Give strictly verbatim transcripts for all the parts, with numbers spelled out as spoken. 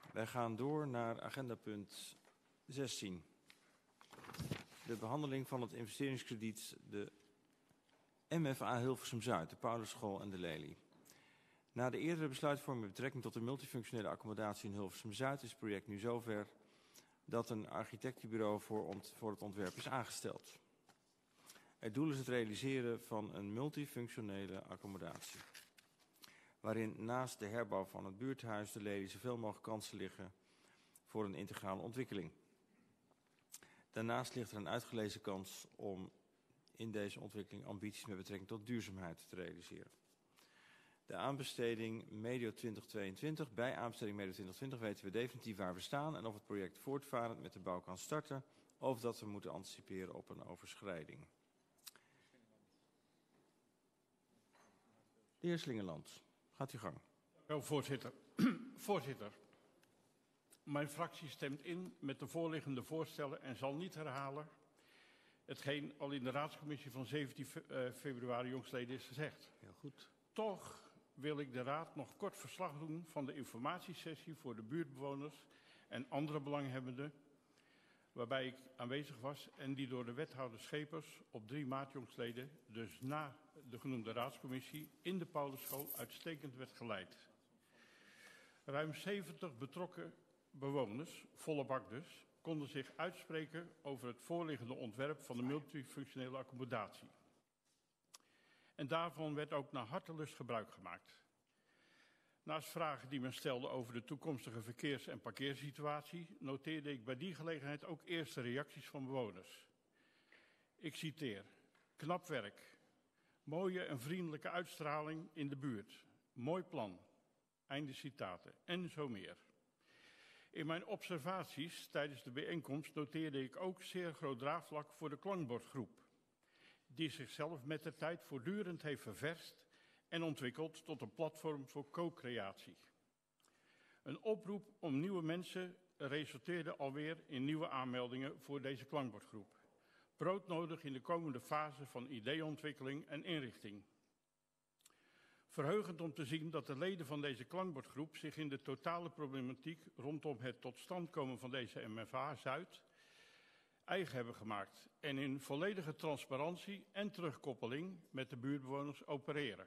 Wij gaan door naar agenda punt zestien. De behandeling van het investeringskrediet, de M F A Hilversum Zuid, de Paulusschool en de Lelie. Na de eerdere besluitvorming met betrekking tot de multifunctionele accommodatie in Hilversum Zuid is het project nu zover dat een architectenbureau voor, ont, voor het ontwerp is aangesteld. Het doel is het realiseren van een multifunctionele accommodatie, waarin naast de herbouw van het buurthuis de Lelie zoveel mogelijk kansen liggen voor een integrale ontwikkeling. Daarnaast ligt er een uitgelezen kans om in deze ontwikkeling ambities met betrekking tot duurzaamheid te realiseren. De aanbesteding medio twintig tweeëntwintig, bij aanbesteding medio twintig twintig weten we definitief waar we staan en of het project voortvarend met de bouw kan starten of dat we moeten anticiperen op een overschrijding. De heer Slingeland, gaat uw gang. Wel, voorzitter. Voorzitter, mijn fractie stemt in met de voorliggende voorstellen en zal niet herhalen hetgeen al in de raadscommissie van zeventien februari jongstleden is gezegd. Heel goed. Toch wil ik de raad nog kort verslag doen van de informatiesessie voor de buurtbewoners en andere belanghebbenden, waarbij ik aanwezig was en die door de wethouder Schepers op drie maart jongstleden, dus na de genoemde raadscommissie, in de Paulusschool uitstekend werd geleid. Ruim zeventig betrokken bewoners, volle bak dus, konden zich uitspreken over het voorliggende ontwerp van de multifunctionele accommodatie. En daarvan werd ook naar hartelust gebruik gemaakt. Naast vragen die men stelde over de toekomstige verkeers- en parkeersituatie, noteerde ik bij die gelegenheid ook eerste reacties van bewoners. Ik citeer: knap werk, mooie en vriendelijke uitstraling in de buurt, mooi plan, einde citaten, en zo meer. In mijn observaties tijdens de bijeenkomst noteerde ik ook zeer groot draagvlak voor de klankbordgroep, die zichzelf met de tijd voortdurend heeft ververst en ontwikkeld tot een platform voor co-creatie. Een oproep om nieuwe mensen resulteerde alweer in nieuwe aanmeldingen voor deze klankbordgroep. Broodnodig in de komende fase van ideeontwikkeling en inrichting. Verheugend om te zien dat de leden van deze klankbordgroep zich in de totale problematiek rondom het tot stand komen van deze M F A Zuid eigen hebben gemaakt en in volledige transparantie en terugkoppeling met de buurtbewoners opereren.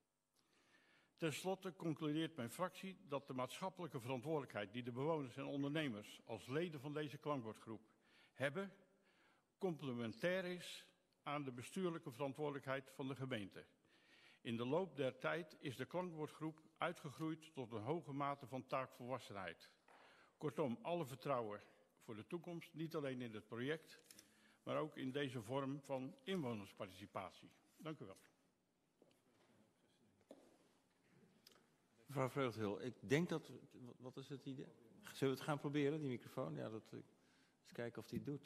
Ten slotte concludeert mijn fractie dat de maatschappelijke verantwoordelijkheid die de bewoners en ondernemers als leden van deze klankbordgroep hebben, complementair is aan de bestuurlijke verantwoordelijkheid van de gemeente. In de loop der tijd is de klankbordgroep uitgegroeid tot een hoge mate van taakvolwassenheid. Kortom, alle vertrouwen voor de toekomst, niet alleen in het project, maar ook in deze vorm van inwonersparticipatie. Dank u wel. Mevrouw Vreugdehil, ik denk dat... Wat is het idee? Zullen we het gaan proberen, die microfoon? Ja, dat, eens kijken of die het doet.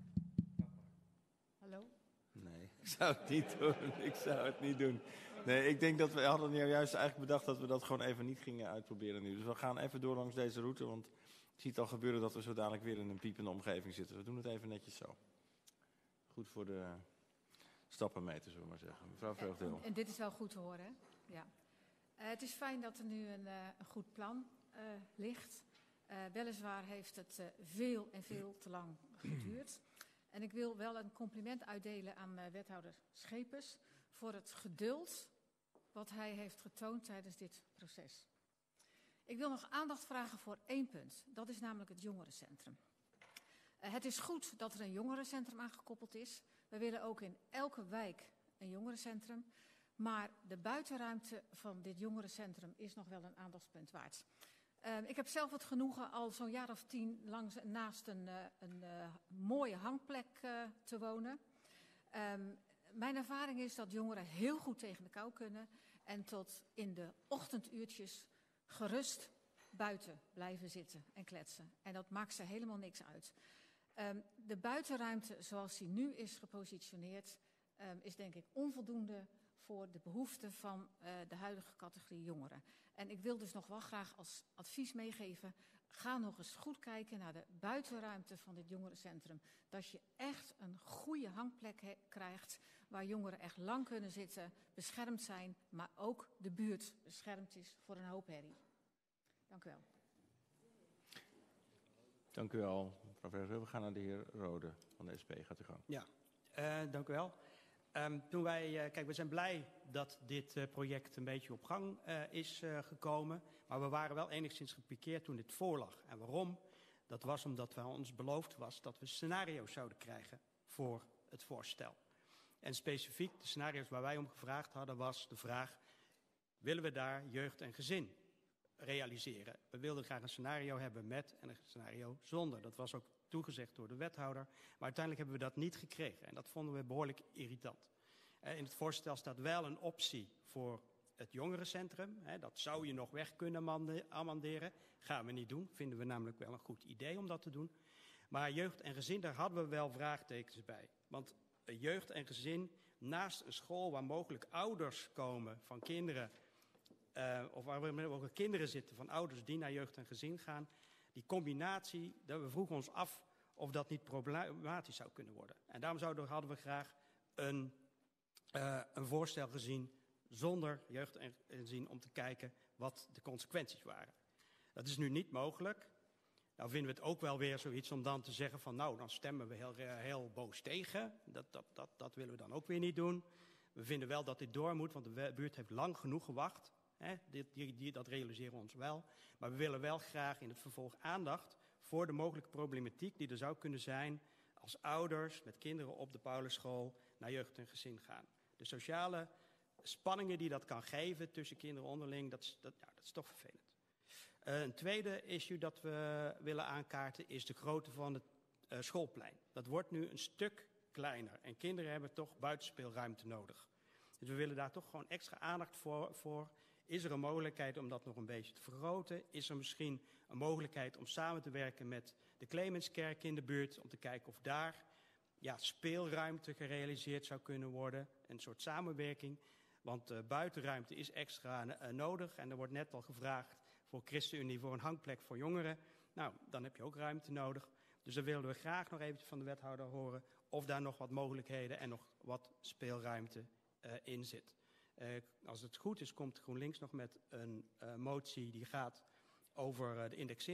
Hallo? Nee, ik zou het niet doen. Ik zou het niet doen. Nee, ik denk dat we hadden juist eigenlijk bedacht dat we dat gewoon even niet gingen uitproberen nu. Dus we gaan even door langs deze route, want ik zie het al gebeuren dat we zo dadelijk weer in een piepende omgeving zitten. We doen het even netjes zo. Goed voor de stappenmeter, zullen we maar zeggen. Mevrouw Vreugdehil. En, en dit is wel goed te horen, hè? Ja. Uh, het is fijn dat er nu een, uh, een goed plan uh, ligt. Uh, weliswaar heeft het uh, veel en veel te lang geduurd. En ik wil wel een compliment uitdelen aan uh, wethouder Schepers voor het geduld wat hij heeft getoond tijdens dit proces. Ik wil nog aandacht vragen voor één punt. Dat is namelijk het jongerencentrum. Uh, het is goed dat er een jongerencentrum aangekoppeld is. We willen ook in elke wijk een jongerencentrum. Maar de buitenruimte van dit jongerencentrum is nog wel een aandachtspunt waard. Uh, ik heb zelf het genoegen al zo'n jaar of tien langs, naast een, uh, een uh, mooie hangplek uh, te wonen. Um, mijn ervaring is dat jongeren heel goed tegen de kou kunnen en tot in de ochtenduurtjes gerust buiten blijven zitten en kletsen. En dat maakt ze helemaal niks uit. Um, de buitenruimte zoals die nu is gepositioneerd um, is denk ik onvoldoende voor de behoeften van uh, de huidige categorie jongeren. En ik wil dus nog wel graag als advies meegeven, ga nog eens goed kijken naar de buitenruimte van dit jongerencentrum. Dat je echt een goede hangplek he- krijgt waar jongeren echt lang kunnen zitten, beschermd zijn, maar ook de buurt beschermd is voor een hoop herrie. Dank u wel. Dank u wel, mevrouw Verder. We gaan naar de heer Rode van de S P. Gaat u gang. Ja, uh, dank u wel. Um, toen wij, uh, kijk, we zijn blij dat dit uh, project een beetje op gang uh, is uh, gekomen. Maar we waren wel enigszins gepikeerd toen dit voorlag. En waarom? Dat was omdat we ons beloofd was dat we scenario's zouden krijgen voor het voorstel. En specifiek de scenario's waar wij om gevraagd hadden was de vraag: willen we daar jeugd en gezin realiseren? We wilden graag een scenario hebben met en een scenario zonder. Dat was ook toegezegd door de wethouder. Maar uiteindelijk hebben we dat niet gekregen. En dat vonden we behoorlijk irritant. In het voorstel staat wel een optie voor het jongerencentrum. Dat zou je nog weg kunnen amenderen. Gaan we niet doen. Vinden we namelijk wel een goed idee om dat te doen. Maar jeugd en gezin, daar hadden we wel vraagtekens bij. Want jeugd en gezin, naast een school waar mogelijk ouders komen van kinderen, uh, of waar ook kinderen zitten van ouders die naar jeugd en gezin gaan, die combinatie, dat we vroegen ons af of dat niet problematisch zou kunnen worden. En daarom zouden, hadden we graag een, uh, een voorstel gezien zonder jeugd en gezin om te kijken wat de consequenties waren. Dat is nu niet mogelijk. Nou vinden we het ook wel weer zoiets om dan te zeggen van nou, dan stemmen we heel, heel boos tegen. Dat, dat, dat, dat willen we dan ook weer niet doen. We vinden wel dat dit door moet, want de buurt heeft lang genoeg gewacht. Hè, die, die, die, dat realiseren we ons wel. Maar we willen wel graag in het vervolg aandacht voor de mogelijke problematiek die er zou kunnen zijn als ouders met kinderen op de Paulusschool naar jeugd en gezin gaan. De sociale spanningen die dat kan geven tussen kinderen onderling, dat is, dat, ja, dat is toch vervelend. Uh, een tweede issue dat we willen aankaarten is de grootte van het uh, schoolplein. Dat wordt nu een stuk kleiner en kinderen hebben toch buitenspeelruimte nodig. Dus we willen daar toch gewoon extra aandacht voor, voor. Is er een mogelijkheid om dat nog een beetje te vergroten? Is er misschien een mogelijkheid om samen te werken met de Clemenskerk in de buurt, om te kijken of daar ja, speelruimte gerealiseerd zou kunnen worden? Een soort samenwerking, want uh, buitenruimte is extra uh, nodig en er wordt net al gevraagd voor ChristenUnie voor een hangplek voor jongeren. Nou, dan heb je ook ruimte nodig. Dus dan willen we graag nog eventjes van de wethouder horen of daar nog wat mogelijkheden en nog wat speelruimte uh, in zit. Uh, als het goed is, komt GroenLinks nog met een uh, motie die gaat over uh, de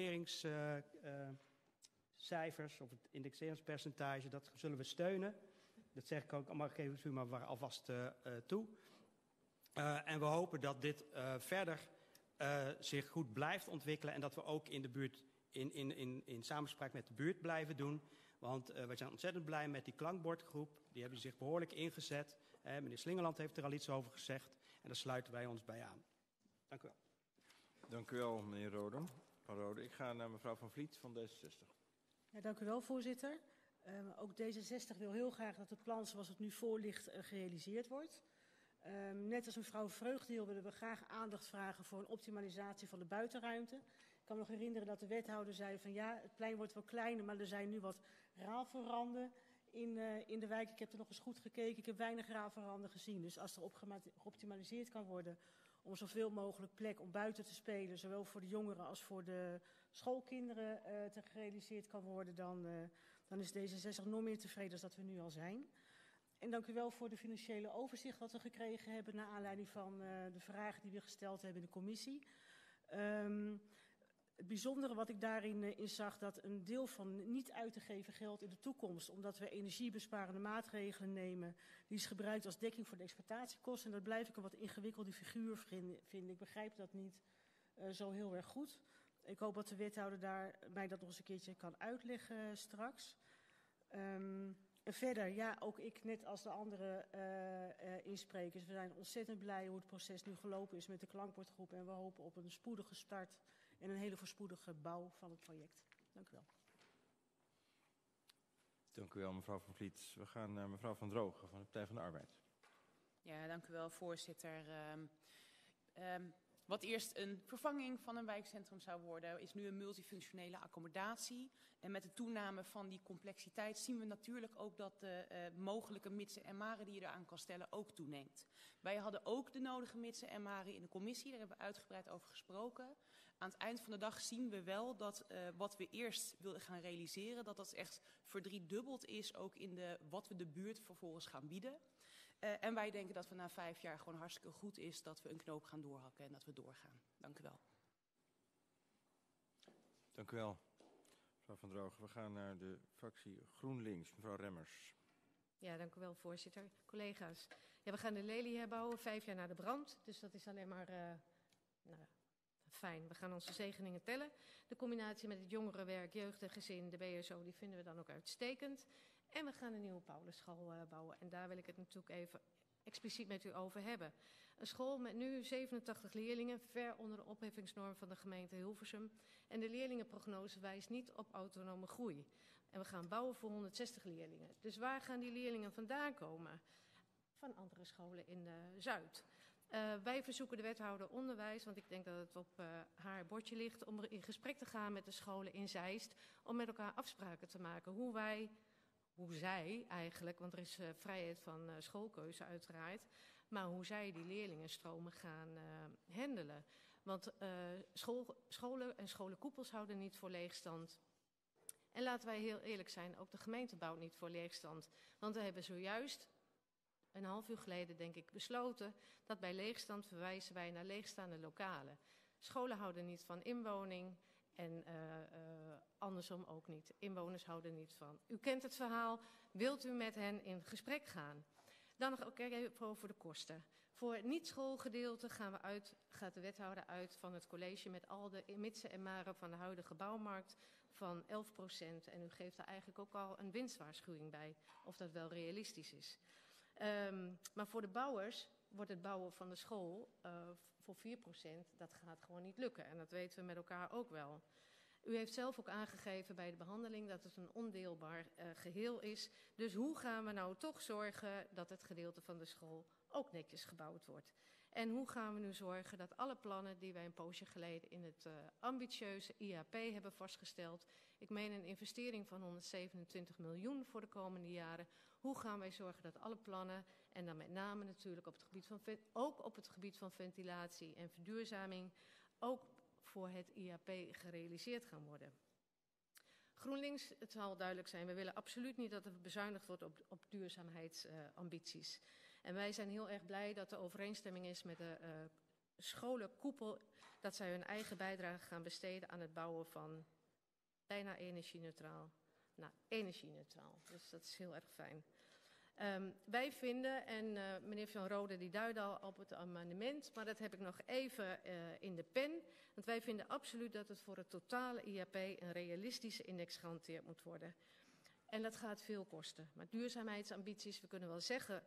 indexeringscijfers uh, uh, of het indexeringspercentage. Dat zullen we steunen. Dat zeg ik ook, maar geef u maar alvast uh, uh, toe. Uh, en we hopen dat dit uh, verder Uh, zich goed blijft ontwikkelen en dat we ook in de buurt in, in, in, in samenspraak met de buurt blijven doen. Want uh, wij zijn ontzettend blij met die klankbordgroep. Die hebben zich behoorlijk ingezet. Uh, meneer Slingerland heeft er al iets over gezegd en daar sluiten wij ons bij aan. Dank u wel. Dank u wel, meneer Rode. Van Rode. Ik ga naar mevrouw Van Vliet van D zesenzestig. Ja, dank u wel, voorzitter. Uh, ook D zesenzestig wil heel graag dat het plan zoals het nu voor ligt uh, gerealiseerd wordt. Um, net als mevrouw Vreugdeel willen we graag aandacht vragen voor een optimalisatie van de buitenruimte. Ik kan me nog herinneren dat de wethouder zei van ja, het plein wordt wel kleiner, maar er zijn nu wat rafelranden in, uh, in de wijk. Ik heb er nog eens goed gekeken, ik heb weinig rafelranden gezien. Dus als er geoptimaliseerd kan worden om zoveel mogelijk plek om buiten te spelen, zowel voor de jongeren als voor de schoolkinderen uh, te gerealiseerd kan worden, dan, uh, dan is D zesenzestig nog meer tevreden dan dat we nu al zijn. En dank u wel voor de financiële overzicht wat we gekregen hebben naar aanleiding van uh, de vragen die we gesteld hebben in de commissie. Um, het bijzondere wat ik daarin uh, in zag, dat een deel van niet uit te geven geld in de toekomst, omdat we energiebesparende maatregelen nemen, die is gebruikt als dekking voor de exploitatiekosten. En dat blijf ik een wat ingewikkelde figuur vinden. Ik begrijp dat niet uh, zo heel erg goed. Ik hoop dat de wethouder daar, mij dat nog eens een keertje kan uitleggen uh, straks. Um, En verder, ja, ook ik, net als de andere uh, uh, insprekers, we zijn ontzettend blij hoe het proces nu gelopen is met de klankbordgroep. En we hopen op een spoedige start en een hele voorspoedige bouw van het project. Dank u wel. Dank u wel, mevrouw Van Vliet. We gaan naar mevrouw Van Drogen van de Partij van de Arbeid. Ja, dank u wel, voorzitter. Um, um, Wat eerst een vervanging van een wijkcentrum zou worden, is nu een multifunctionele accommodatie. En met de toename van die complexiteit zien we natuurlijk ook dat de uh, mogelijke mitsen en maren die je eraan kan stellen ook toeneemt. Wij hadden ook de nodige mitsen en maren in de commissie, daar hebben we uitgebreid over gesproken. Aan het eind van de dag zien we wel dat uh, wat we eerst wilden gaan realiseren, dat dat echt verdriedubbeld is ook in de, wat we de buurt vervolgens gaan bieden. Uh, en wij denken dat we na vijf jaar gewoon hartstikke goed is dat we een knoop gaan doorhakken en dat we doorgaan. Dank u wel. Dank u wel. Mevrouw Van Drogen, we gaan naar de fractie GroenLinks. Mevrouw Remmers. Ja, dank u wel, voorzitter. Collega's, ja, we gaan de lelie herbouwen, vijf jaar na de brand. Dus dat is alleen maar uh, nou, fijn. We gaan onze zegeningen tellen. De combinatie met het jongerenwerk, jeugd en gezin, de B S O, die vinden we dan ook uitstekend. En we gaan een nieuwe Paulusschool uh, bouwen. En daar wil ik het natuurlijk even expliciet met u over hebben. Een school met nu zevenentachtig leerlingen, ver onder de opheffingsnorm van de gemeente Hilversum. En de leerlingenprognose wijst niet op autonome groei. En we gaan bouwen voor honderdzestig leerlingen. Dus waar gaan die leerlingen vandaan komen? Van andere scholen in uh, Zuid. Uh, wij verzoeken de wethouder onderwijs, want ik denk dat het op uh, haar bordje ligt, om in gesprek te gaan met de scholen in Zeist, om met elkaar afspraken te maken hoe wij, hoe zij eigenlijk, want er is uh, vrijheid van uh, schoolkeuze uiteraard, maar hoe zij die leerlingenstromen gaan uh, handelen. Want uh, school, scholen en scholenkoepels houden niet voor leegstand. En laten wij heel eerlijk zijn, ook de gemeente bouwt niet voor leegstand. Want we hebben zojuist, een half uur geleden denk ik, besloten dat bij leegstand verwijzen wij naar leegstaande lokalen. Scholen houden niet van inwoning en uh, uh, andersom ook niet. Inwoners houden niet van. U kent het verhaal, wilt u met hen in gesprek gaan? Dan nog ook even over de kosten. Voor het niet-schoolgedeelte gaan we uit, gaat de wethouder uit van het college met al de mitsen en maren van de huidige bouwmarkt van elf procent. En u geeft daar eigenlijk ook al een winstwaarschuwing bij, of dat wel realistisch is. Um, maar voor de bouwers wordt het bouwen van de school uh, voor vier procent, dat gaat gewoon niet lukken. En dat weten we met elkaar ook wel. U heeft zelf ook aangegeven bij de behandeling dat het een ondeelbaar uh, geheel is. Dus hoe gaan we nou toch zorgen dat het gedeelte van de school ook netjes gebouwd wordt? En hoe gaan we nu zorgen dat alle plannen die wij een poosje geleden in het uh, ambitieuze I A P hebben vastgesteld, ik meen een investering van honderdzevenentwintig miljoen voor de komende jaren, hoe gaan wij zorgen dat alle plannen, en dan met name natuurlijk op het gebied van, ook op het gebied van ventilatie en verduurzaming, ook voor het I A P gerealiseerd gaan worden. GroenLinks, het zal duidelijk zijn, we willen absoluut niet dat er bezuinigd wordt op, op duurzaamheidsambities. Uh, en wij zijn heel erg blij dat er overeenstemming is met de uh, scholenkoepel, dat zij hun eigen bijdrage gaan besteden aan het bouwen van bijna energie-neutraal. Nou, energie-neutraal, dus dat is heel erg fijn. Um, wij vinden, en uh, meneer Van Rode die duidde al op het amendement, maar dat heb ik nog even uh, in de pen. Want wij vinden absoluut dat het voor het totale I A P een realistische index gehanteerd moet worden. En dat gaat veel kosten. Maar duurzaamheidsambities, we kunnen wel zeggen,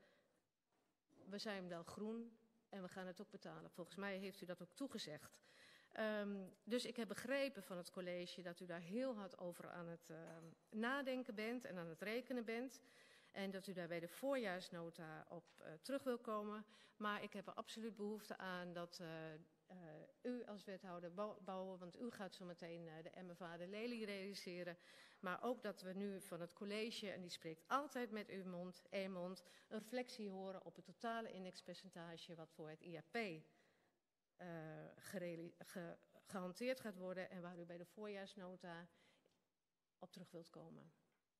we zijn wel groen en we gaan het ook betalen. Volgens mij heeft u dat ook toegezegd. Um, dus ik heb begrepen van het college dat u daar heel hard over aan het uh, nadenken bent en aan het rekenen bent. En dat u daar bij de voorjaarsnota op uh, terug wil komen. Maar ik heb er absoluut behoefte aan dat uh, uh, u als wethouder bouwen, want u gaat zo meteen uh, de M F A de lelie realiseren. Maar ook dat we nu van het college, en die spreekt altijd met uw mond, één mond, een reflectie horen op het totale indexpercentage wat voor het I A P uh, ge gehanteerd gaat worden en waar u bij de voorjaarsnota op terug wilt komen.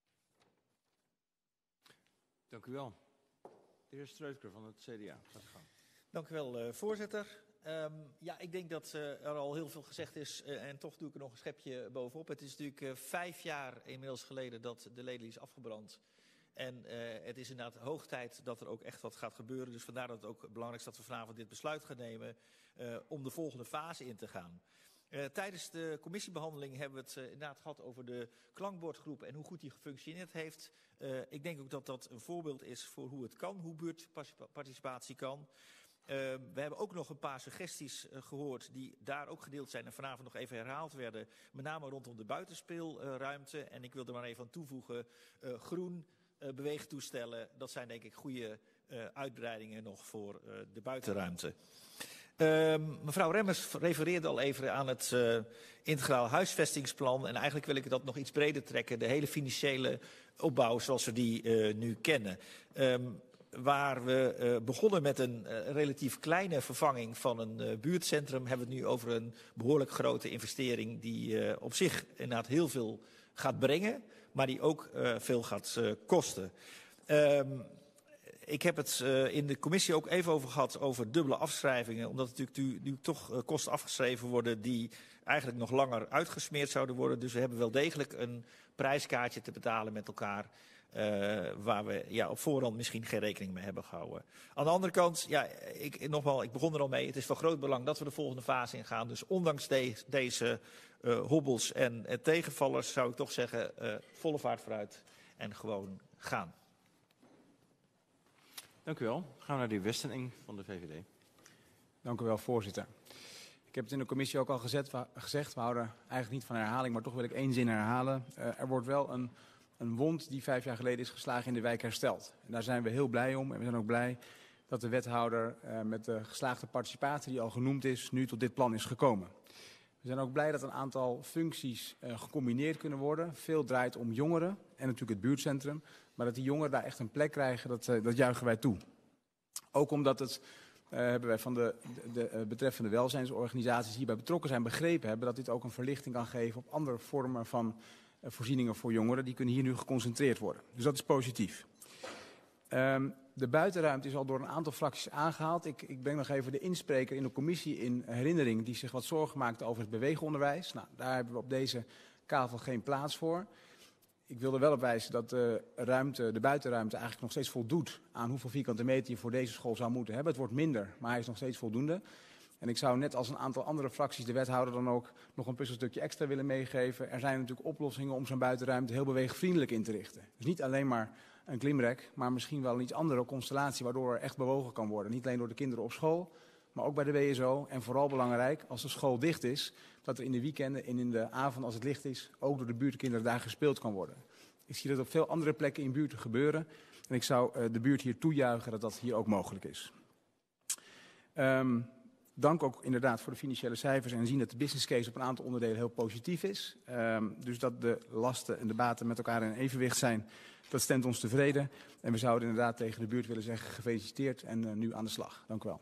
Dank u wel. De heer Streutker van het C D A. Gaat gang. Dank u wel, uh, voorzitter. Um, ja, ik denk dat uh, er al heel veel gezegd is uh, en toch doe ik er nog een schepje bovenop. Het is natuurlijk uh, vijf jaar inmiddels geleden dat de lelie is afgebrand. En uh, het is inderdaad hoog tijd dat er ook echt wat gaat gebeuren. Dus vandaar dat het ook belangrijk is dat we vanavond dit besluit gaan nemen uh, om de volgende fase in te gaan. Uh, tijdens de commissiebehandeling hebben we het uh, inderdaad gehad over de klankbordgroep en hoe goed die gefunctioneerd heeft. Uh, ik denk ook dat dat een voorbeeld is voor hoe het kan, hoe buurtparticipatie kan. Uh, we hebben ook nog een paar suggesties uh, gehoord die daar ook gedeeld zijn en vanavond nog even herhaald werden. Met name rondom de buitenspeelruimte. En ik wil er maar even aan toevoegen, uh, groen, uh, beweegtoestellen. Dat zijn denk ik goede uh, uitbreidingen nog voor uh, de buitenruimte. Uh, mevrouw Remmers refereerde al even aan het uh, integraal huisvestingsplan. En eigenlijk wil ik dat nog iets breder trekken. De hele financiële opbouw zoals we die uh, nu kennen. Um, waar we uh, begonnen met een uh, relatief kleine vervanging van een uh, buurtcentrum, hebben we het nu over een behoorlijk grote investering die uh, op zich inderdaad heel veel gaat brengen, maar die ook uh, veel gaat uh, kosten. Um, Ik heb het uh, in de commissie ook even over gehad over dubbele afschrijvingen. Omdat natuurlijk nu, nu toch uh, kosten afgeschreven worden die eigenlijk nog langer uitgesmeerd zouden worden. Dus we hebben wel degelijk een prijskaartje te betalen met elkaar. Uh, waar we ja, op voorhand misschien geen rekening mee hebben gehouden. Aan de andere kant, ja, ik, nogmaals, ik begon er al mee. Het is van groot belang dat we de volgende fase ingaan. Dus ondanks de, deze uh, hobbels en uh, tegenvallers zou ik toch zeggen, uh, volle vaart vooruit en gewoon gaan. Dank u wel. Gaan we naar de heer Westeneng van de V V D. Dank u wel, voorzitter. Ik heb het in de commissie ook al gezet, we, gezegd, we houden eigenlijk niet van herhaling, maar toch wil ik één zin herhalen. Uh, er wordt wel een, een wond die vijf jaar geleden is geslagen in de wijk hersteld. En daar zijn we heel blij om en we zijn ook blij dat de wethouder uh, met de geslaagde participatie die al genoemd is, nu tot dit plan is gekomen. We zijn ook blij dat een aantal functies uh, gecombineerd kunnen worden. Veel draait om jongeren en natuurlijk het buurtcentrum, maar dat die jongeren daar echt een plek krijgen, dat, uh, dat juichen wij toe. Ook omdat het... Uh, hebben wij van de, de, de uh, betreffende welzijnsorganisaties die hierbij betrokken zijn begrepen hebben dat dit ook een verlichting kan geven op andere vormen van uh, voorzieningen voor jongeren. Die kunnen hier nu geconcentreerd worden. Dus dat is positief. Um, de buitenruimte is al door een aantal fracties aangehaald. Ik, ik breng nog even de inspreker in de commissie in herinnering die zich wat zorgen maakte over het beweegonderwijs. Nou, daar hebben we op deze kavel geen plaats voor. Ik wil er wel op wijzen dat de, ruimte, de buitenruimte eigenlijk nog steeds voldoet aan hoeveel vierkante meter je voor deze school zou moeten hebben. Het wordt minder, maar hij is nog steeds voldoende. En ik zou net als een aantal andere fracties de wethouder dan ook nog een puzzelstukje extra willen meegeven. Er zijn natuurlijk oplossingen om zo'n buitenruimte heel beweegvriendelijk in te richten. Dus niet alleen maar een klimrek, maar misschien wel een iets andere constellatie waardoor er echt bewogen kan worden. Niet alleen door de kinderen op school, maar ook bij de W S O. En vooral belangrijk, als de school dicht is, dat er in de weekenden en in de avond als het licht is, ook door de buurtkinderen daar gespeeld kan worden. Ik zie dat op veel andere plekken in buurten gebeuren. En ik zou uh, de buurt hier toejuichen dat dat hier ook mogelijk is. Um, dank ook inderdaad voor de financiële cijfers en zien dat de business case op een aantal onderdelen heel positief is. Um, dus dat de lasten en de baten met elkaar in evenwicht zijn, dat stemt ons tevreden. En we zouden inderdaad tegen de buurt willen zeggen gefeliciteerd en uh, nu aan de slag. Dank u wel.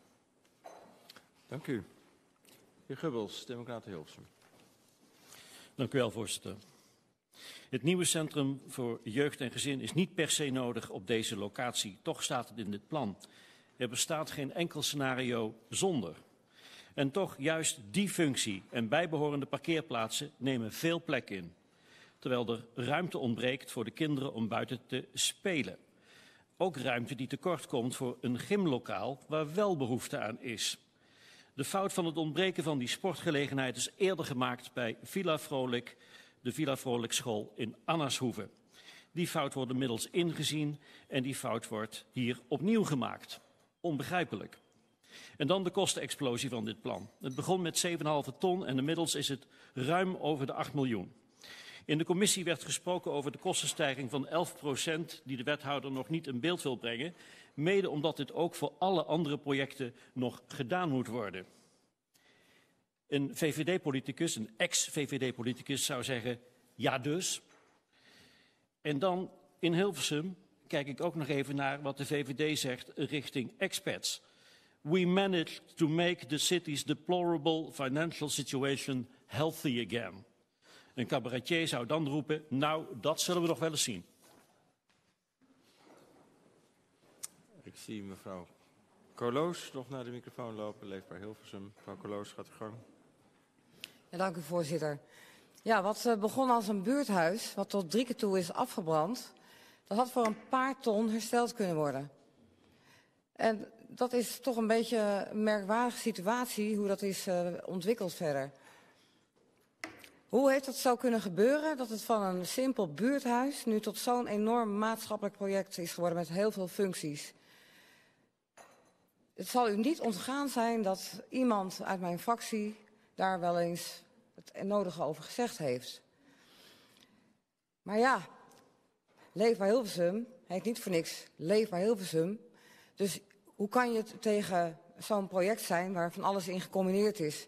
Dank u. Heer Gubbels, Democraten Hilversum. Dank u wel, voorzitter. Het nieuwe Centrum voor Jeugd en Gezin is niet per se nodig op deze locatie. Toch staat het in dit plan. Er bestaat geen enkel scenario zonder. En toch juist die functie en bijbehorende parkeerplaatsen nemen veel plek in. Terwijl er ruimte ontbreekt voor de kinderen om buiten te spelen. Ook ruimte die tekort komt voor een gymlokaal waar wel behoefte aan is. De fout van het ontbreken van die sportgelegenheid is eerder gemaakt bij Villa Vrolijk, de Villa Vrolijk School in Annashoeve. Die fout wordt inmiddels ingezien en die fout wordt hier opnieuw gemaakt. Onbegrijpelijk. En dan de kostenexplosie van dit plan. Het begon met zeven komma vijf ton en inmiddels is het ruim over de acht miljoen. In de commissie werd gesproken over de kostenstijging van elf procent die de wethouder nog niet in beeld wil brengen, mede omdat dit ook voor alle andere projecten nog gedaan moet worden. Een V V D-politicus, een ex-V V D-politicus zou zeggen, ja dus. En dan in Hilversum kijk ik ook nog even naar wat de V V D zegt richting expats. We managed to make the city's deplorable financial situation healthy again. Een cabaretier zou dan roepen, nou, dat zullen we nog wel eens zien. Ik zie mevrouw Corloos nog naar de microfoon lopen. Leefbaar Hilversum. Mevrouw Corloos, gaat u gang. Ja, dank u, voorzitter. Ja, wat uh, begon als een buurthuis, wat tot drie keer toe is afgebrand, dat had voor een paar ton hersteld kunnen worden. En dat is toch een beetje een merkwaardige situatie, hoe dat is uh, ontwikkeld verder. Hoe heeft dat zo kunnen gebeuren, dat het van een simpel buurthuis nu tot zo'n enorm maatschappelijk project is geworden met heel veel functies? Het zal u niet ontgaan zijn dat iemand uit mijn fractie daar wel eens het nodige over gezegd heeft. Maar ja, Leefbaar Hilversum heet niet voor niks Leefbaar Hilversum. Dus hoe kan je tegen zo'n project zijn waar van alles in gecombineerd is?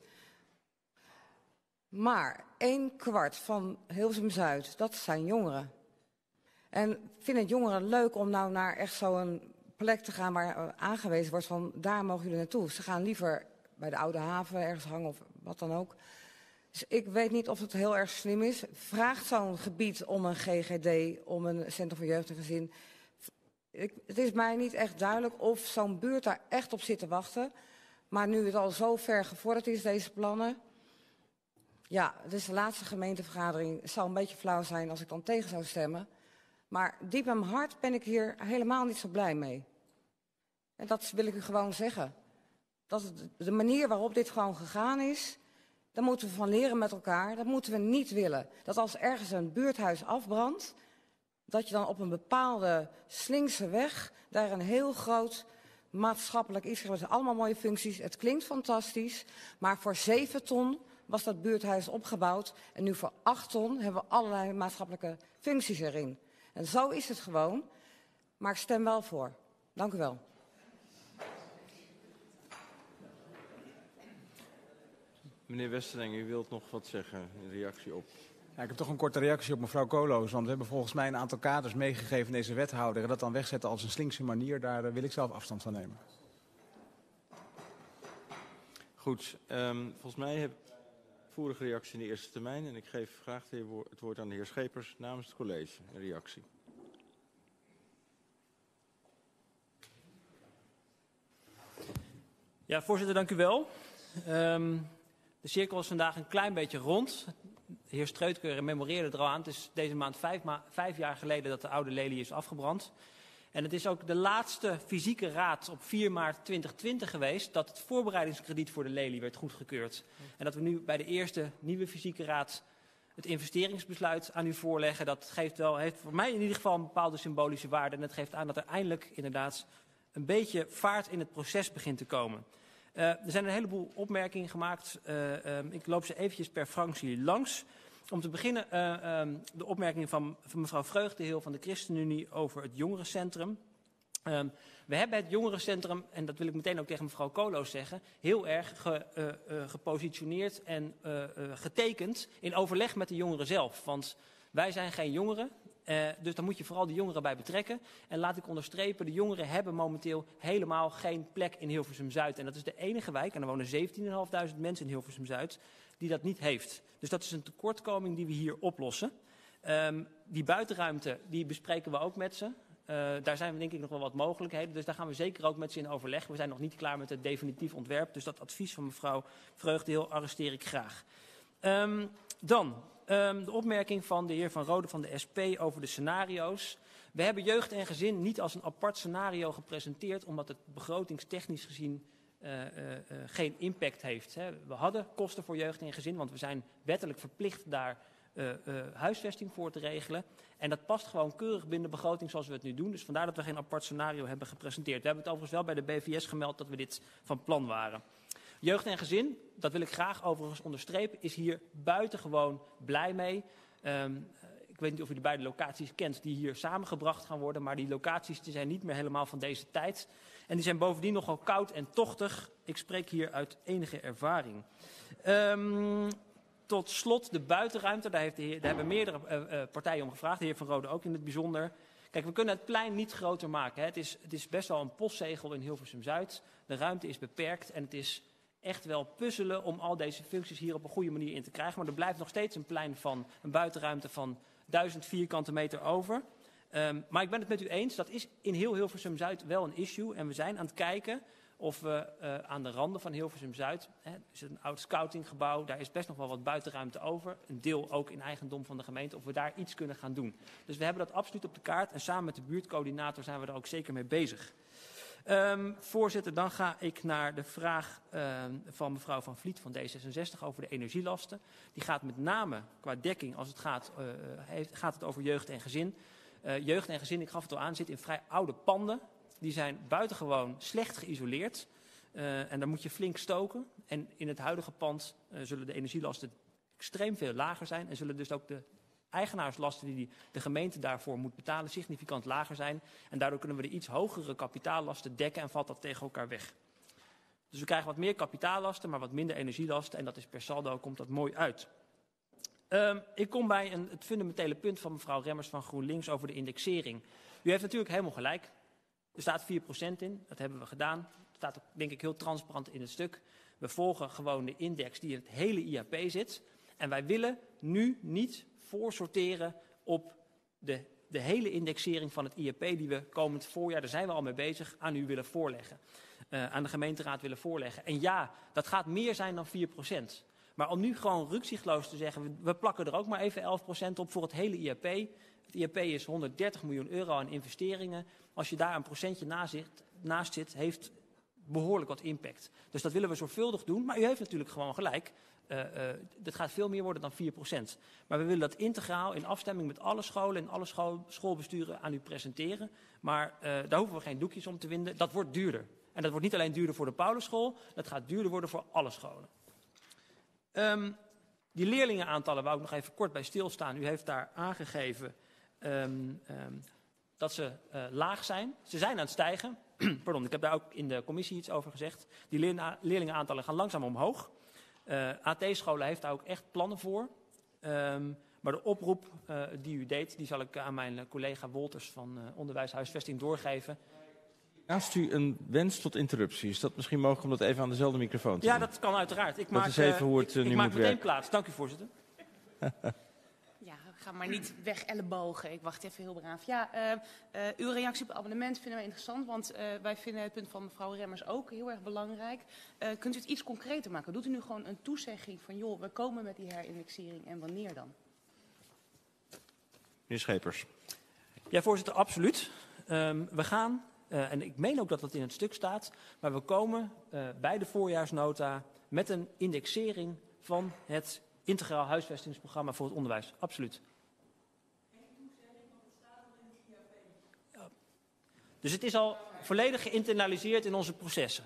Maar een kwart van Hilversum-Zuid, dat zijn jongeren. En vinden jongeren leuk om nou naar echt zo'n plek te gaan waar aangewezen wordt van daar mogen jullie naartoe. Ze gaan liever bij de Oude Haven ergens hangen of wat dan ook. Dus ik weet niet of het heel erg slim is. Vraagt zo'n gebied om een G G D, om een Centrum voor Jeugd en Gezin? Ik, het is mij niet echt duidelijk of zo'n buurt daar echt op zit te wachten. Maar nu het al zo ver gevorderd is, deze plannen, Ja, het is de laatste gemeentevergadering. Het zou een beetje flauw zijn als ik dan tegen zou stemmen. Maar diep in mijn hart ben ik hier helemaal niet zo blij mee. En dat wil ik u gewoon zeggen. Dat het de manier waarop dit gewoon gegaan is, daar moeten we van leren met elkaar. Dat moeten we niet willen. Dat als ergens een buurthuis afbrandt, dat je dan op een bepaalde slinkse weg daar een heel groot maatschappelijk iets met allemaal mooie functies. Het klinkt fantastisch, maar voor zeven ton was dat buurthuis opgebouwd. En nu voor acht ton hebben we allerlei maatschappelijke functies erin. En zo is het gewoon. Maar ik stem wel voor. Dank u wel. Meneer Westerling, u wilt nog wat zeggen in reactie op... Ja, ik heb toch een korte reactie op mevrouw Koolhoos. Want we hebben volgens mij een aantal kaders meegegeven in deze wethouder. En dat dan wegzetten als een slinkse manier, daar uh, wil ik zelf afstand van nemen. Goed, um, volgens mij heb ik een vorige reactie in de eerste termijn. En ik geef graag de heer wo- het woord aan de heer Schepers namens het college. Een reactie. Ja, voorzitter, dank u wel. Um, de cirkel is vandaag een klein beetje rond. De heer Streutkeur memoreerde er al aan. Het is deze maand vijf, ma- vijf jaar geleden dat de oude lelie is afgebrand. En het is ook de laatste fysieke raad op vier maart tweeduizend twintig geweest dat het voorbereidingskrediet voor de lelie werd goedgekeurd. En dat we nu bij de eerste nieuwe fysieke raad het investeringsbesluit aan u voorleggen. Dat geeft wel, heeft voor mij in ieder geval een bepaalde symbolische waarde. En het geeft aan dat er eindelijk inderdaad een beetje vaart in het proces begint te komen. Uh, er zijn een heleboel opmerkingen gemaakt. Uh, um, ik loop ze eventjes per fractie langs. Om te beginnen uh, um, de opmerking van, van mevrouw Vreugdenheel van de ChristenUnie over het jongerencentrum. Um, we hebben het jongerencentrum, en dat wil ik meteen ook tegen mevrouw Koolhoos zeggen, heel erg ge, uh, uh, gepositioneerd en uh, uh, getekend in overleg met de jongeren zelf. Want wij zijn geen jongeren. Uh, dus daar moet je vooral de jongeren bij betrekken. En laat ik onderstrepen, de jongeren hebben momenteel helemaal geen plek in Hilversum-Zuid. En dat is de enige wijk, en er wonen zeventienduizend vijfhonderd mensen in Hilversum-Zuid, die dat niet heeft. Dus dat is een tekortkoming die we hier oplossen. Um, die buitenruimte, die bespreken we ook met ze. Uh, daar zijn we denk ik nog wel wat mogelijkheden. Dus daar gaan we zeker ook met ze in overleg. We zijn nog niet klaar met het definitief ontwerp. Dus dat advies van mevrouw Vreugdenheel arresteer ik graag. Um, dan... Um, de opmerking van de heer Van Rode van de S P over de scenario's. We hebben jeugd en gezin niet als een apart scenario gepresenteerd, omdat het begrotingstechnisch gezien uh, uh, uh, geen impact heeft. Hè. We hadden kosten voor jeugd en gezin, want we zijn wettelijk verplicht daar uh, uh, huisvesting voor te regelen. En dat past gewoon keurig binnen de begroting zoals we het nu doen. Dus vandaar dat we geen apart scenario hebben gepresenteerd. We hebben het overigens wel bij de B V S gemeld dat we dit van plan waren. Jeugd en gezin, dat wil ik graag overigens onderstrepen, is hier buitengewoon blij mee. Um, ik weet niet of u de beide locaties kent die hier samengebracht gaan worden, maar die locaties die zijn niet meer helemaal van deze tijd. En die zijn bovendien nogal koud en tochtig. Ik spreek hier uit enige ervaring. Um, tot slot de buitenruimte, daar, heeft de heer, daar hebben meerdere uh, uh, partijen om gevraagd, de heer Van Rode ook in het bijzonder. Kijk, we kunnen het plein niet groter maken. Hè. Het, is, het is best wel een postzegel in Hilversum-Zuid. De ruimte is beperkt en het is echt wel puzzelen om al deze functies hier op een goede manier in te krijgen. Maar er blijft nog steeds een plein van een buitenruimte van duizend vierkante meter over. Um, maar ik ben het met u eens, dat is in heel Hilversum-Zuid wel een issue. En we zijn aan het kijken of we uh, aan de randen van Hilversum-Zuid, hè, is het een oud scoutinggebouw, daar is best nog wel wat buitenruimte over. Een deel ook in eigendom van de gemeente, of we daar iets kunnen gaan doen. Dus we hebben dat absoluut op de kaart en samen met de buurtcoördinator zijn we er ook zeker mee bezig. Um, voorzitter, dan ga ik naar de vraag uh, van mevrouw Van Vliet van D zesenzestig over de energielasten. Die gaat met name qua dekking, als het gaat, uh, heeft, gaat het over jeugd en gezin. Uh, jeugd en gezin, ik gaf het al aan, zit in vrij oude panden. Die zijn buitengewoon slecht geïsoleerd. Uh, en daar moet je flink stoken. En in het huidige pand uh, zullen de energielasten extreem veel lager zijn. En zullen dus ook de eigenaarslasten die de gemeente daarvoor moet betalen significant lager zijn. En daardoor kunnen we de iets hogere kapitaallasten dekken en valt dat tegen elkaar weg. Dus we krijgen wat meer kapitaallasten, maar wat minder energielasten. En dat is per saldo, komt dat mooi uit. Um, ik kom bij een, het fundamentele punt van mevrouw Remmers van GroenLinks over de indexering. U heeft natuurlijk helemaal gelijk. Er staat vier procent in, dat hebben we gedaan. Het staat ook, denk ik, heel transparant in het stuk. We volgen gewoon de index die in het hele I A P zit. En wij willen nu niet voorsorteren op de, de hele indexering van het I A P die we komend voorjaar, daar zijn we al mee bezig, aan u willen voorleggen. Uh, aan de gemeenteraad willen voorleggen. En ja, dat gaat meer zijn dan vier procent. Maar om nu gewoon rukzichtloos te zeggen, we, we plakken er ook maar even elf procent op voor het hele I A P. Het I A P is honderddertig miljoen euro aan investeringen. Als je daar een procentje naast zit, naast zit heeft behoorlijk wat impact. Dus dat willen we zorgvuldig doen. Maar u heeft natuurlijk gewoon gelijk. Uh, uh, dat gaat veel meer worden dan vier procent. Maar we willen dat integraal in afstemming met alle scholen en alle school, schoolbesturen aan u presenteren. Maar uh, daar hoeven we geen doekjes om te winden. Dat wordt duurder. En dat wordt niet alleen duurder voor de Paulusschool. Dat gaat duurder worden voor alle scholen. Um, die leerlingenaantallen wou ik nog even kort bij stilstaan. U heeft daar aangegeven um, um, dat ze uh, laag zijn. Ze zijn aan het stijgen. Pardon, ik heb daar ook in de commissie iets over gezegd. Die leer- leerlingenaantallen gaan langzaam omhoog. Uh, A T-scholen heeft daar ook echt plannen voor. Um, maar de oproep uh, die u deed, die zal ik aan mijn collega Wolters van uh, Onderwijs Huisvesting doorgeven. Naast u een wens tot interruptie. Is dat misschien mogelijk om dat even aan dezelfde microfoon te ja, doen? Ja, dat kan uiteraard. Ik dat maak, is even hoe het uh, ik, nu ik maak moet meteen werken. plaats. Dank u, voorzitter. Ja, ga maar niet weg ellebogen. Ik wacht even heel braaf. Ja, uh, uh, uw reactie op het abonnement vinden wij interessant, want uh, wij vinden het punt van mevrouw Remmers ook heel erg belangrijk. Uh, kunt u het iets concreter maken? Doet u nu gewoon een toezegging van, joh, we komen met die herindexering en wanneer dan? Meneer Schepers. Ja, voorzitter, absoluut. Um, we gaan, uh, en ik meen ook dat dat in het stuk staat, maar we komen uh, bij de voorjaarsnota met een indexering van het integraal huisvestingsprogramma voor het onderwijs. Absoluut. Ja. Dus het is al volledig geïnternaliseerd in onze processen.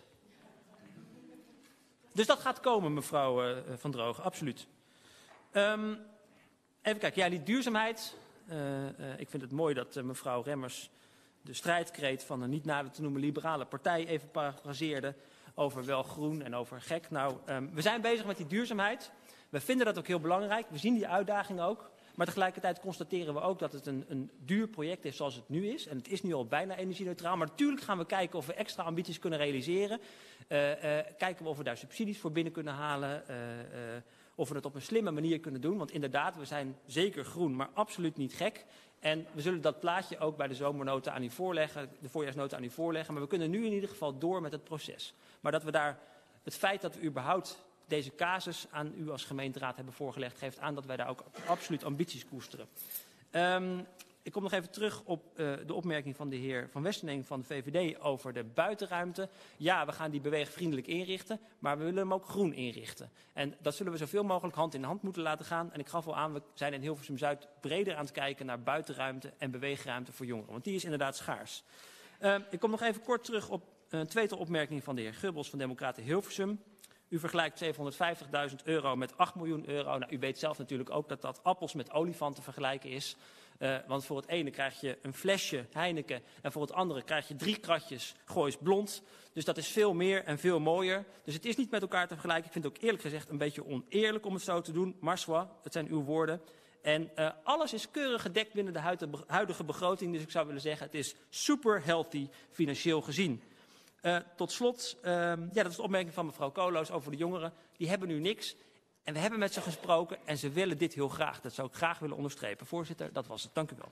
Dus dat gaat komen, mevrouw uh, Van Drogen, absoluut. Um, even kijken, ja, die duurzaamheid. Uh, uh, ik vind het mooi dat uh, mevrouw Remmers de strijdkreet van een niet nader te noemen liberale partij even parafraseerde over wel groen en over gek. Nou, um, we zijn bezig met die duurzaamheid. We vinden dat ook heel belangrijk. We zien die uitdaging ook. Maar tegelijkertijd constateren we ook dat het een, een duur project is zoals het nu is. En het is nu al bijna energie-neutraal. Maar natuurlijk gaan we kijken of we extra ambities kunnen realiseren. Uh, uh, kijken we of we daar subsidies voor binnen kunnen halen. Uh, uh, of we het op een slimme manier kunnen doen. Want inderdaad, we zijn zeker groen, maar absoluut niet gek. En we zullen dat plaatje ook bij de zomernota aan u voorleggen, de voorjaarsnota aan u voorleggen. Maar we kunnen nu in ieder geval door met het proces. Maar dat we daar, het feit dat we überhaupt deze casus aan u als gemeenteraad hebben voorgelegd, geeft aan dat wij daar ook absoluut ambities koesteren. Um, ik kom nog even terug op uh, de opmerking van de heer Van Westerning van de V V D over de buitenruimte. Ja, we gaan die beweegvriendelijk inrichten, maar we willen hem ook groen inrichten. En dat zullen we zoveel mogelijk hand in hand moeten laten gaan. En ik gaf al aan, we zijn in Hilversum-Zuid breder aan het kijken naar buitenruimte en beweegruimte voor jongeren. Want die is inderdaad schaars. Uh, ik kom nog even kort terug op een tweetal opmerking van de heer Gubbels van Democraten Hilversum. U vergelijkt zevenhonderdvijftigduizend euro met acht miljoen euro. Nou, u weet zelf natuurlijk ook dat dat appels met olifanten vergelijken is. Uh, want voor het ene krijg je een flesje Heineken en voor het andere krijg je drie kratjes Goois Blond. Dus dat is veel meer en veel mooier. Dus het is niet met elkaar te vergelijken. Ik vind het ook eerlijk gezegd een beetje oneerlijk om het zo te doen. Maar soit, het zijn uw woorden. En uh, alles is keurig gedekt binnen de huidige begroting. Dus ik zou willen zeggen, het is super healthy financieel gezien. Uh, tot slot, uh, ja, dat is de opmerking van mevrouw Koolhoos over de jongeren. Die hebben nu niks. En we hebben met ze gesproken en ze willen dit heel graag. Dat zou ik graag willen onderstrepen. Voorzitter, dat was het. Dank u wel.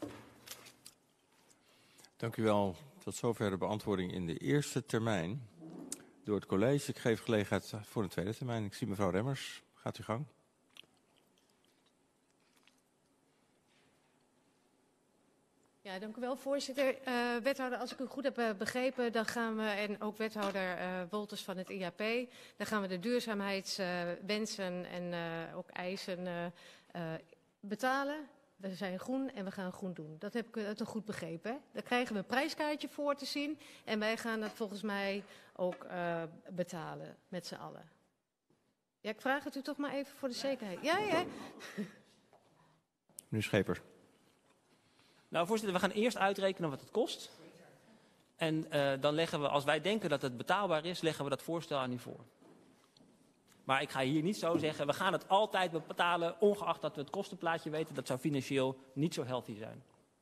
Dank u wel. Tot zover de beantwoording in de eerste termijn door het college. Ik geef gelegenheid voor een tweede termijn. Ik zie mevrouw Remmers. Gaat u gang. Ja, dank u wel, voorzitter. Uh, wethouder, als ik u goed heb uh, begrepen, dan gaan we, en ook wethouder uh, Wolters van het I A P, dan gaan we de duurzaamheidswensen uh, en uh, ook eisen uh, uh, betalen. We zijn groen en we gaan groen doen. Dat heb ik uh, toch goed begrepen, hè? Daar krijgen we een prijskaartje voor te zien en wij gaan dat volgens mij ook uh, betalen met z'n allen. Ja, ik vraag het u toch maar even voor de zekerheid. Ja, ja. Meneer Schepers. Nou, voorzitter, we gaan eerst uitrekenen wat het kost. En uh, dan leggen we, als wij denken dat het betaalbaar is, leggen we dat voorstel aan u voor. Maar ik ga hier niet zo zeggen, we gaan het altijd betalen, ongeacht dat we het kostenplaatje weten. Dat zou financieel niet zo healthy zijn.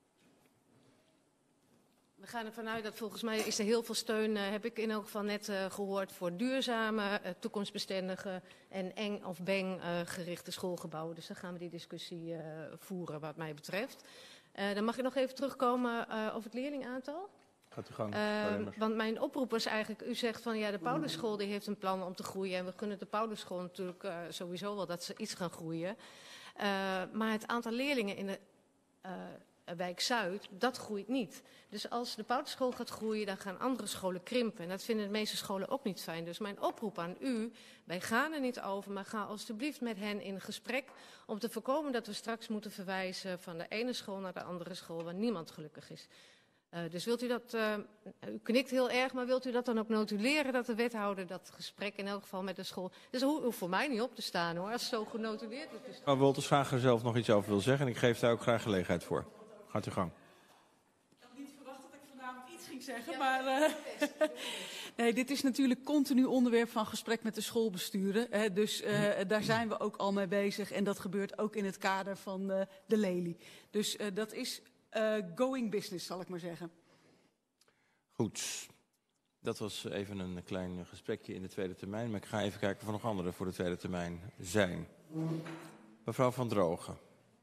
We gaan ervan uit dat volgens mij is er heel veel steun, uh, heb ik in elk geval net uh, gehoord, voor duurzame, uh, toekomstbestendige en eng of beng uh, gerichte schoolgebouwen. Dus dan gaan we die discussie uh, voeren wat mij betreft. Uh, dan mag ik nog even terugkomen uh, over het leerlingaantal. Gaat u gang. Uh, want mijn oproep was eigenlijk, u zegt van ja, de Paulusschool die heeft een plan om te groeien. En we gunnen de Paulusschool natuurlijk uh, sowieso wel dat ze iets gaan groeien. Uh, maar het aantal leerlingen in de uh, wijk Zuid, dat groeit niet. Dus als de Paulusschool gaat groeien, dan gaan andere scholen krimpen. En dat vinden de meeste scholen ook niet fijn. Dus mijn oproep aan u, wij gaan er niet over, maar ga alstublieft met hen in gesprek om te voorkomen dat we straks moeten verwijzen van de ene school naar de andere school, waar niemand gelukkig is. Uh, dus wilt u dat, uh, u knikt heel erg, maar wilt u dat dan ook notuleren, dat de wethouder dat gesprek in elk geval met de school... Dus er hoeft voor mij niet op te staan hoor, als het zo genotuleerd is. Mevrouw Wolters graag er zelf nog iets over wil zeggen en ik geef daar ook graag gelegenheid voor. Gaat u gang. Ik had niet verwacht dat ik vanavond iets ging zeggen, maar... Uh, nee, dit is natuurlijk continu onderwerp van gesprek met de schoolbesturen. Hè, dus uh, daar zijn we ook al mee bezig en dat gebeurt ook in het kader van uh, de Lely. Dus uh, dat is... Uh, going business, zal ik maar zeggen. Goed. Dat was even een klein gesprekje in de tweede termijn. Maar ik ga even kijken of er nog anderen voor de tweede termijn zijn. Mevrouw Van Drogen.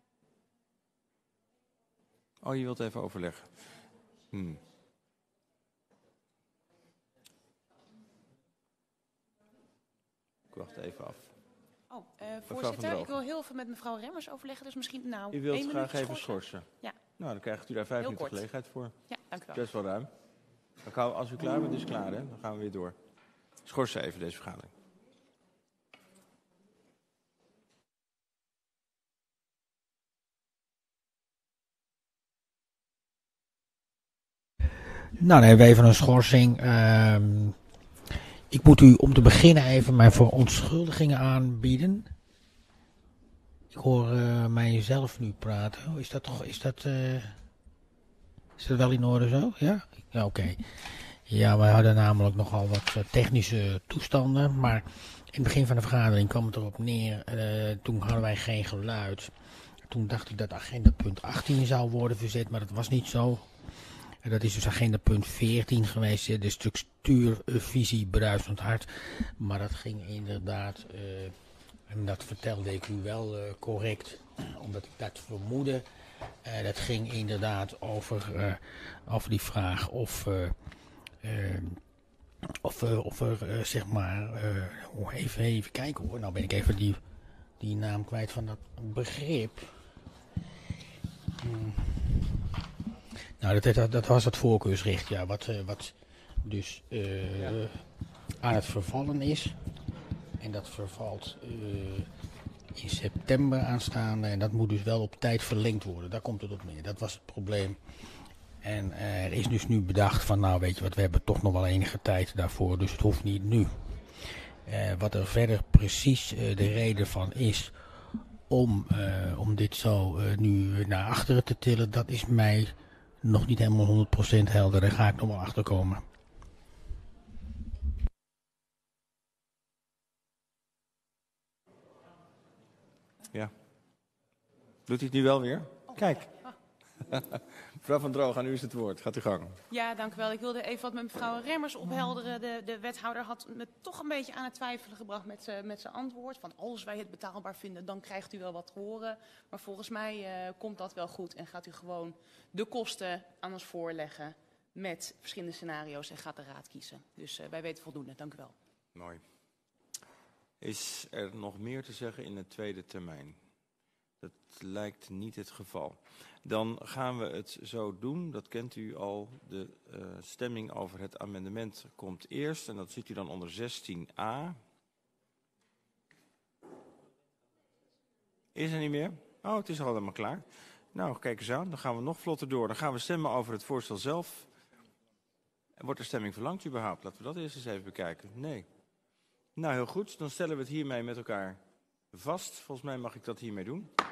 Oh, je wilt even overleggen. Hmm. Ik wacht even af. Oh, uh, voorzitter, ik wil heel veel met mevrouw Remmers overleggen. Dus misschien nou U wilt één graag even schorsen? schorsen? Ja. Nou, dan krijgt u daar vijf heel minuten kort. gelegenheid voor. Ja, dank u wel. Best wel ruim. Dan gaan we, als u klaar bent, is klaar, hè? Dan gaan we weer door. Schorsen even deze vergadering. Nou, dan hebben we even een schorsing. Uh, ik moet u om te beginnen even mijn verontschuldigingen aanbieden. Ik hoor uh, mijzelf nu praten. Is dat toch, is dat, uh, is dat wel in orde zo? Ja? Ja, oké. Okay. Ja, wij hadden namelijk nogal wat uh, technische toestanden, maar in het begin van de vergadering kwam het erop neer. Uh, toen hadden wij geen geluid. Toen dacht ik dat agenda punt achttien zou worden verzet, maar dat was niet zo. Uh, dat is dus agenda punt veertien geweest, uh, de structuurvisie uh, bruisend hard. Maar dat ging inderdaad... Uh, En dat vertelde ik u wel uh, correct, omdat ik dat vermoedde. Uh, dat ging inderdaad over, uh, over die vraag of, uh, uh, of, uh, of er, uh, zeg maar, uh, even, even kijken hoor. Nou ben ik even die, die naam kwijt van dat begrip. Hmm. Nou, dat, dat, dat was het voorkeursrecht, ja, wat, uh, wat dus uh, ja. aan het vervallen is. En dat vervalt uh, in september aanstaande. En dat moet dus wel op tijd verlengd worden. Daar komt het op neer. Dat was het probleem. En uh, er is dus nu bedacht van, nou weet je wat, we hebben toch nog wel enige tijd daarvoor. Dus het hoeft niet nu. Uh, wat er verder precies uh, de reden van is om, uh, om dit zo uh, nu naar achteren te tillen, dat is mij nog niet helemaal honderd procent helder. Daar ga ik nog wel achter komen. Ja. Doet hij het nu wel weer? Kijk. Mevrouw Van Droog, aan u is het woord. Gaat u gang. Ja, dank u wel. Ik wilde even wat met mevrouw Remmers ophelderen. De, de wethouder had me toch een beetje aan het twijfelen gebracht met, uh, met zijn antwoord. Van als wij het betaalbaar vinden, dan krijgt u wel wat te horen. Maar volgens mij uh, komt dat wel goed en gaat u gewoon de kosten aan ons voorleggen met verschillende scenario's en gaat de raad kiezen. Dus uh, wij weten voldoende. Dank u wel. Mooi. Is er nog meer te zeggen in het tweede termijn? Dat lijkt niet het geval. Dan gaan we het zo doen, dat kent u al. De uh, stemming over het amendement komt eerst en dat ziet u dan onder zestien a. Is er niet meer? Oh, het is al helemaal klaar. Nou, kijk eens aan, dan gaan we nog vlotter door. Dan gaan we stemmen over het voorstel zelf. Wordt er stemming verlangd überhaupt? Laten we dat eerst eens even bekijken. Nee. Nou, heel goed. Dan stellen we het hiermee met elkaar vast. Volgens mij mag ik dat hiermee doen.